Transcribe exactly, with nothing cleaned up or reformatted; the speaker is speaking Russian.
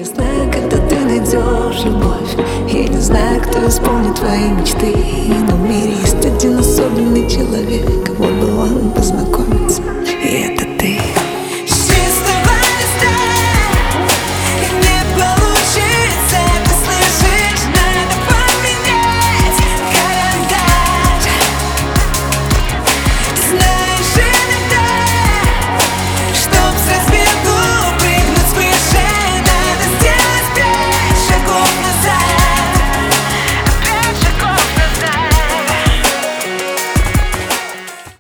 не знаю, когда ты найдешь любовь. Я не знаю, кто исполнит твои мечты, но в мире есть один особенный человек. Вот бы он познакомился